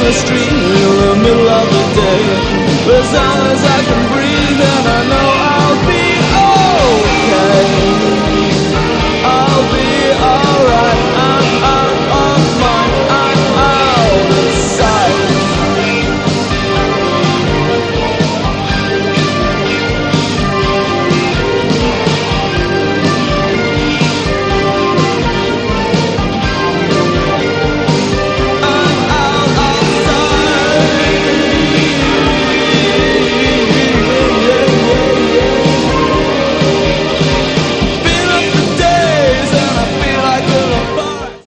the street in the middle of the day. As long as I can breathe and I know